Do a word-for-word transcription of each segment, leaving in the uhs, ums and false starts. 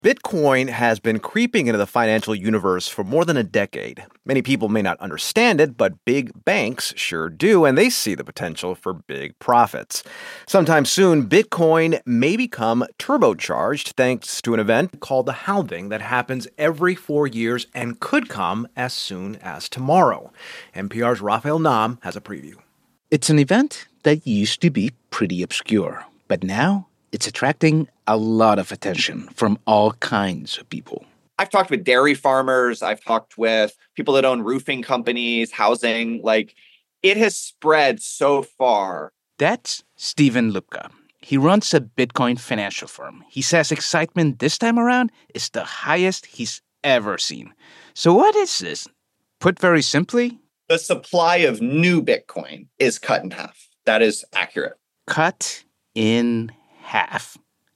Bitcoin has been creeping into the financial universe for more than a decade. Many people may not understand it, but big banks sure do, and they see the potential for big profits. Sometime soon, Bitcoin may become turbocharged thanks to an event called the halving that happens every four years and could come as soon as tomorrow. N P R's Raphael Nahm has a preview. It's an event that used to be pretty obscure, but now it's attracting a lot of attention from all kinds of people. I've talked with dairy farmers. I've talked with people that own roofing companies, housing. Like, it has spread so far. That's Steven Lupka. He runs a Bitcoin financial firm. He says excitement this time around is the highest he's ever seen. So what is this? Put very simply, the supply of new Bitcoin is cut in half. That is accurate. Cut in half.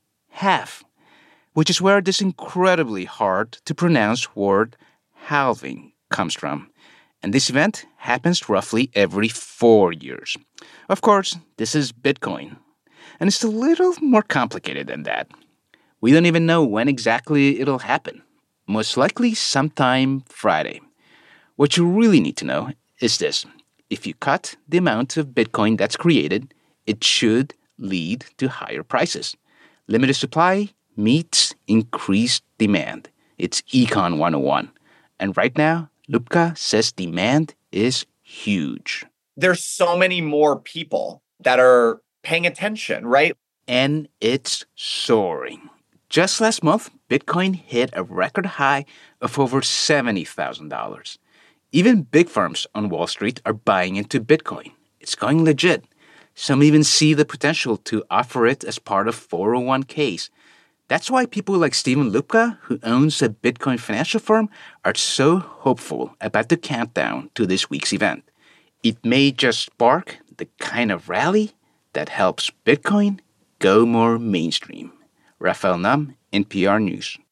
Half. Which is where this incredibly hard to pronounce word halving comes from. And this event happens roughly every four years. Of course, this is Bitcoin. And it's a little more complicated than that. We don't even know when exactly it'll happen. Most likely sometime Friday. What you really need to know is this. If you cut the amount of Bitcoin that's created, it should lead to higher prices. Limited supply meets increased demand. It's Econ one oh one. And right now, Lupka says demand is huge. There's so many more people that are paying attention, right? And it's soaring. Just last month, Bitcoin hit a record high of over seventy thousand dollars. Even big firms on Wall Street are buying into Bitcoin. It's going legit. Some even see the potential to offer it as part of four oh one k's. That's why people like Steven Lupka, who owns a Bitcoin financial firm, are so hopeful about the countdown to this week's event. It may just spark the kind of rally that helps Bitcoin go more mainstream. Raphael Nahm, N P R News.